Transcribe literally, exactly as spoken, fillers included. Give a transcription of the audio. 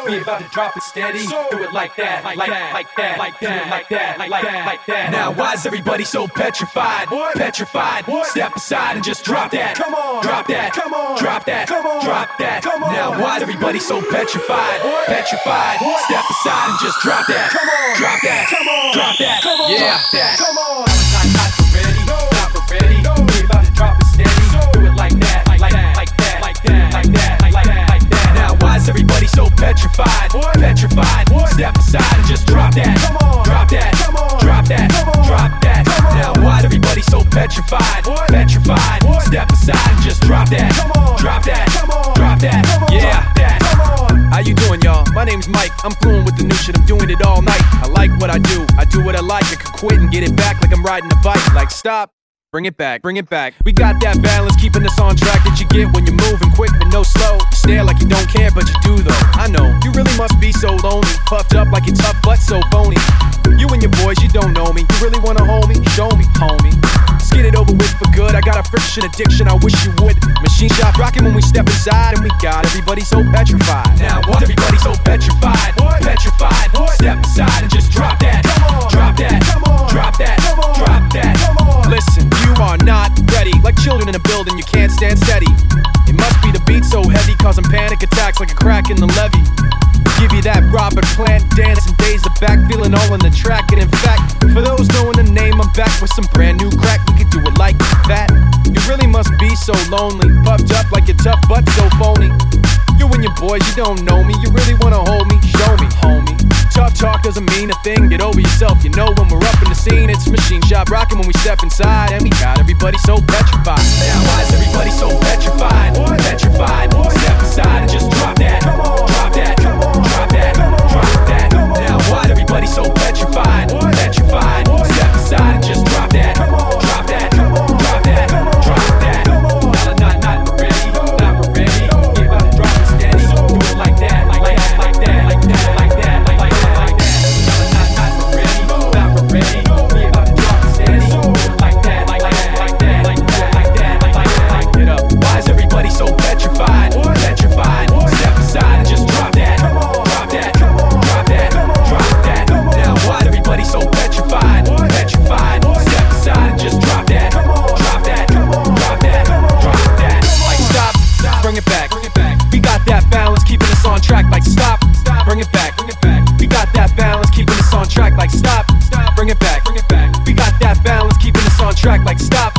We about to drop it steady. Do it like that, like that, like that, like that, like that, like that, like that. Now why is everybody so petrified? Petrified. Step aside and just drop that. Come on, drop that. Come on, drop that. Come on, drop that. Come on. Now why is everybody so petrified? Petrified. Step aside and just drop that. Come on, drop that. Come on, drop that. Come on, yeah. Drop that. Come on. Not, not for ready. Not for ready. We about to drop it steady. Do it like that, like that, like that, like that, like that, like that, like that. Now why is everybody so petrified? Petrified. Step aside and just drop that. Come on, drop that. Come on, drop that. Come on, drop that. Now why is everybody so petrified? Petrified. Step aside and just drop that. Come on, drop that. Come on, drop that. Yeah, that. How you doing, y'all? My name's Mike. I'm fluent with the new shit. I'm doing it all night. I like what I do. I do what I like. I could quit and get it back like I'm riding a bike. Like stop. Bring it back, bring it back. We got that balance, keeping us on track that you get when you're moving quick but no slow. You stare like you don't care, but you do though. I know, you really must be so lonely. Puffed up like you're tough, but so phony. You and your boys, you don't know me. You really wanna hold me? Show me, homie. Let's get it over with for good. I got a friction addiction, I wish you would. Machine shop rocking when we step inside, and we got everybody so petrified. Now why everybody so petrified? Petrified. Step aside and just drop that. Drop that. Drop that. Drop that. Listen, you are not ready. Like children in a building, you can't stand steady. It must be the beat so heavy, causing panic attacks like a crack in the levee. Give you that Robert Plant dance and days the back, feeling all in the track. And in fact, for those knowing the name, I'm back with some brand new crack. We could do it like that. You really must be so lonely, puffed up like you're tough but so phony. You and your boys, you don't know me. You really wanna hold me? Show me, homie. Tough talk doesn't mean a thing. Get over yourself, you know when we're up in the scene. It's machine shop rocking when we step inside, and we got everybody so petrified. Now why is everybody so petrified? Petrified. Step aside and just drop that. Drop that. Drop that. Drop that. Now why is everybody so petrified? Petrified. Step aside and just drop that. Drop that. Drop that. Drop that. Not, not, not ready. Not ready. We about to drop it steady. Do it like that. Like that. Like that. Like that. Like that. Like that. Like that. Not, not, not ready. Not ready. We about to drop it steady. Do it like that. Like that. Like that. Like that. Like that. Like that. Like get up. Why is everybody so petrified? Petrified. Step aside and just drop that. Drop that. Drop that. Drop that. Now why is everybody so petrified? Petrified. Step aside and just drop that. Drop that. Drop that. Drop that. Like stop, bring it back. We got that balance, keeping us on track. Like stop, bring it back. We got that balance, keeping us on track. Like stop, bring it back. We got that balance, keeping us on track. Like stop.